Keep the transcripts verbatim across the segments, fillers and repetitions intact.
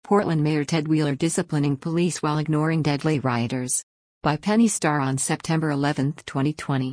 Portland Mayor Ted Wheeler disciplining police while ignoring deadly rioters. By Penny Starr on September eleventh, twenty twenty.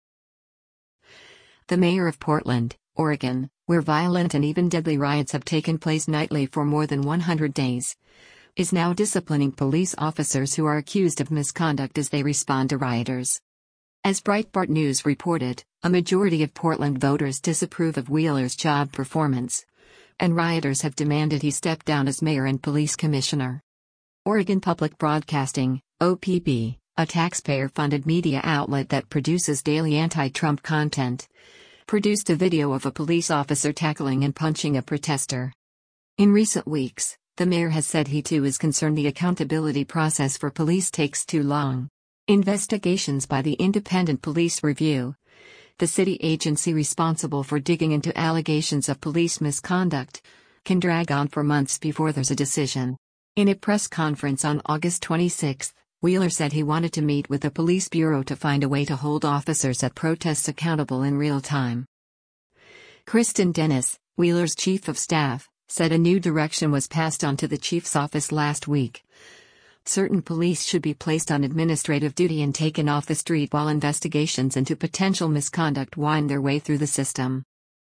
The mayor of Portland, Oregon, where violent and even deadly riots have taken place nightly for more than one hundred days, is now disciplining police officers who are accused of misconduct as they respond to rioters. As Breitbart News reported, a majority of Portland voters disapprove of Wheeler's job performance, and rioters have demanded he step down as mayor and police commissioner. Oregon Public Broadcasting, O P B, a taxpayer-funded media outlet that produces daily anti-Trump content, produced a video of a police officer tackling and punching a protester. In recent weeks, the mayor has said he too is concerned the accountability process for police takes too long. Investigations by the Independent Police Review, the city agency responsible for digging into allegations of police misconduct, can drag on for months before there's a decision. In a press conference on August twenty-sixth, Wheeler said he wanted to meet with the police bureau to find a way to hold officers at protests accountable in real time. Kristen Dennis, Wheeler's chief of staff, said a new direction was passed on to the chief's office last week. Certain police should be placed on administrative duty and taken off the street while investigations into potential misconduct wind their way through the system.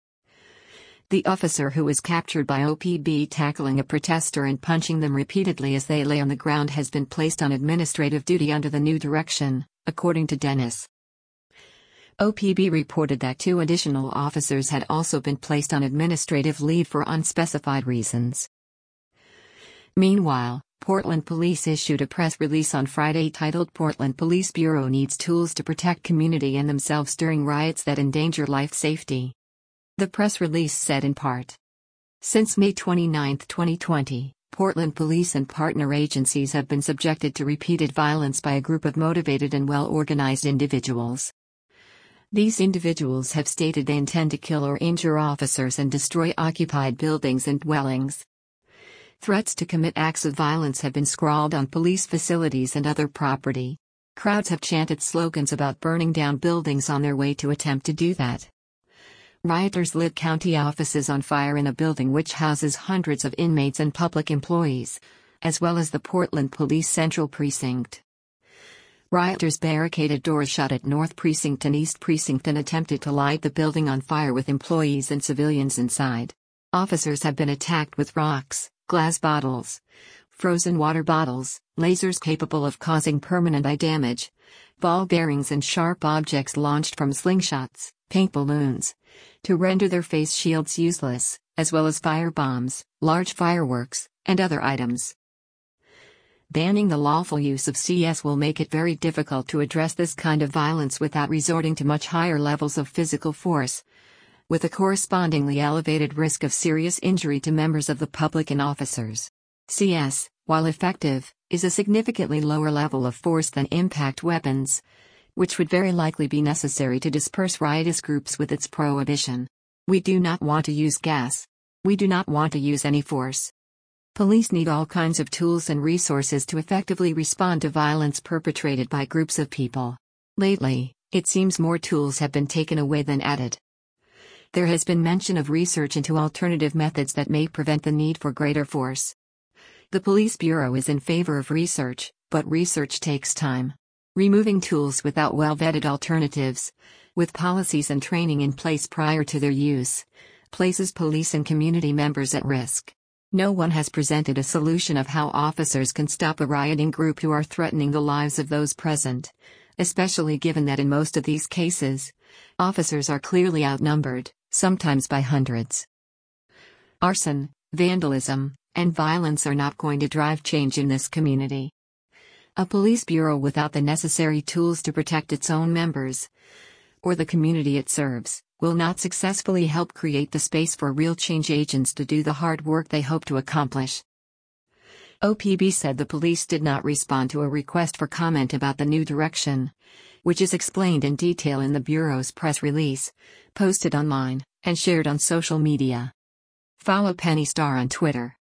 The officer who was captured by O P B tackling a protester and punching them repeatedly as they lay on the ground has been placed on administrative duty under the new direction, according to Dennis. O P B reported that two additional officers had also been placed on administrative leave for unspecified reasons. Meanwhile, Portland Police issued a press release on Friday titled "Portland Police Bureau Needs Tools to Protect Community and Themselves During Riots That Endanger Life Safety." The press release said in part, "Since May twenty-ninth, twenty twenty, Portland police and partner agencies have been subjected to repeated violence by a group of motivated and well-organized individuals. These individuals have stated they intend to kill or injure officers and destroy occupied buildings and dwellings. Threats to commit acts of violence have been scrawled on police facilities and other property. Crowds have chanted slogans about burning down buildings on their way to attempt to do that. Rioters lit county offices on fire in a building which houses hundreds of inmates and public employees, as well as the Portland Police Central Precinct. Rioters barricaded doors shut at North Precinct and East Precinct and attempted to light the building on fire with employees and civilians inside. Officers have been attacked with rocks, glass bottles, frozen water bottles, lasers capable of causing permanent eye damage, ball bearings and sharp objects launched from slingshots, paint balloons, to render their face shields useless, as well as fire bombs, large fireworks, and other items. Banning the lawful use of C S will make it very difficult to address this kind of violence without resorting to much higher levels of physical force, with a correspondingly elevated risk of serious injury to members of the public and officers. C S, while effective, is a significantly lower level of force than impact weapons, which would very likely be necessary to disperse riotous groups with its prohibition. We do not want to use gas. We do not want to use any force. Police need all kinds of tools and resources to effectively respond to violence perpetrated by groups of people. Lately, it seems more tools have been taken away than added. There has been mention of research into alternative methods that may prevent the need for greater force. The Police Bureau is in favor of research, but research takes time. Removing tools without well-vetted alternatives, with policies and training in place prior to their use, places police and community members at risk. No one has presented a solution of how officers can stop a rioting group who are threatening the lives of those present, especially given that in most of these cases, officers are clearly outnumbered, sometimes by hundreds. Arson, vandalism, and violence are not going to drive change in this community. A police bureau without the necessary tools to protect its own members, or the community it serves, will not successfully help create the space for real change agents to do the hard work they hope to accomplish. O P B said the police did not respond to a request for comment about the new direction, which is explained in detail in the Bureau's press release, posted online, and shared on social media. Follow Penny Starr on Twitter.